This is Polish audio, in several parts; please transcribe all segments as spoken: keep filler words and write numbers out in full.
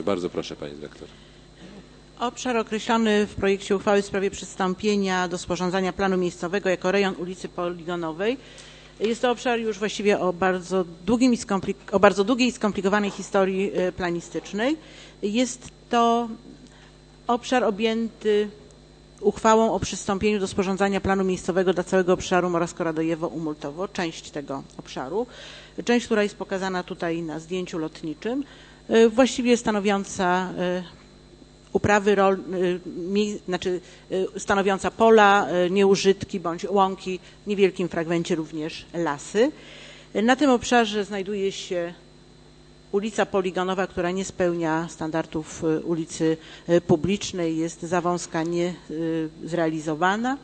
Bardzo proszę, pani dyrektor. Obszar określony w projekcie uchwały w sprawie przystąpienia do sporządzania planu miejscowego jako rejon ulicy Poligonowej jest to obszar już właściwie o bardzo, długim i o bardzo długiej i skomplikowanej historii planistycznej. Jest to obszar objęty uchwałą o przystąpieniu do sporządzania planu miejscowego dla całego obszaru Morawsko-Radojewo-Umultowo, część tego obszaru, część, która jest pokazana tutaj na zdjęciu lotniczym, właściwie stanowiąca uprawy rolne, znaczy stanowiąca pola, nieużytki bądź łąki, w niewielkim fragmencie również lasy. Na tym obszarze znajduje się ulica Poligonowa, która nie spełnia standardów ulicy publicznej, jest za wąska, nie zrealizowana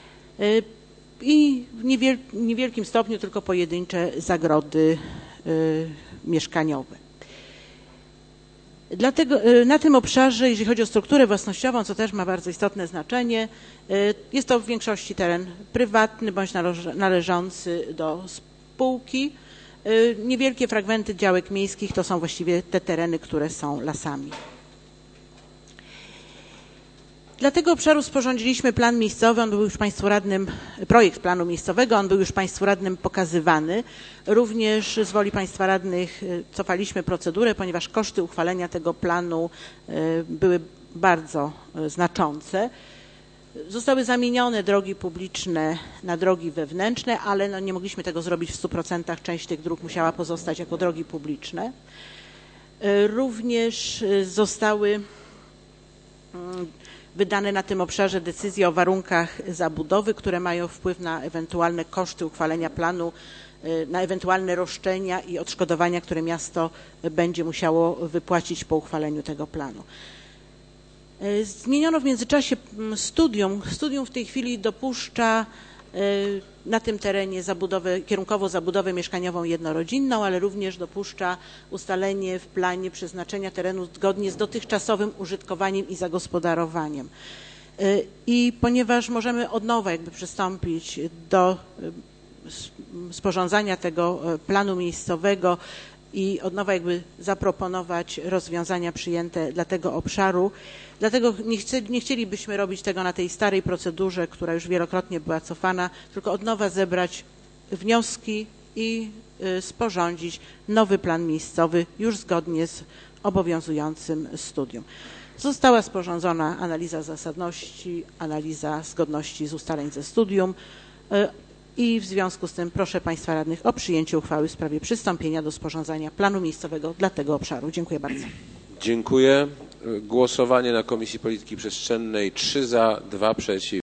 i w niewielkim stopniu tylko pojedyncze zagrody mieszkaniowe. Dlatego na tym obszarze, jeżeli chodzi o strukturę własnościową, co też ma bardzo istotne znaczenie, jest to w większości teren prywatny bądź należący do spółki. Niewielkie fragmenty działek miejskich to są właściwie te tereny, które są lasami. Dla tego obszaru sporządziliśmy plan miejscowy, on był już Państwu radnym, projekt planu miejscowego, on był już Państwu radnym pokazywany. Również z woli Państwa radnych cofaliśmy procedurę, ponieważ koszty uchwalenia tego planu były bardzo znaczące. Zostały zamienione drogi publiczne na drogi wewnętrzne, ale no nie mogliśmy tego zrobić w stu procentach. Część tych dróg musiała pozostać jako drogi publiczne. Również zostały wydane na tym obszarze decyzje o warunkach zabudowy, które mają wpływ na ewentualne koszty uchwalenia planu, na ewentualne roszczenia i odszkodowania, które miasto będzie musiało wypłacić po uchwaleniu tego planu. Zmieniono w międzyczasie studium. Studium w tej chwili dopuszcza na tym terenie zabudowę, kierunkowo zabudowę mieszkaniową jednorodzinną, ale również dopuszcza ustalenie w planie przeznaczenia terenu zgodnie z dotychczasowym użytkowaniem i zagospodarowaniem. I ponieważ możemy od nowa jakby przystąpić do sporządzania tego planu miejscowego i od nowa jakby zaproponować rozwiązania przyjęte dla tego obszaru. Dlatego nie, chce, nie chcielibyśmy robić tego na tej starej procedurze, która już wielokrotnie była cofana, tylko od nowa zebrać wnioski i y, sporządzić nowy plan miejscowy już zgodnie z obowiązującym studium. Została sporządzona analiza zasadności, analiza zgodności z ustaleń ze studium y, i w związku z tym proszę Państwa radnych o przyjęcie uchwały w sprawie przystąpienia do sporządzania planu miejscowego dla tego obszaru. Dziękuję bardzo. Dziękuję. Głosowanie na Komisji Polityki Przestrzennej trzy za, dwa przeciw.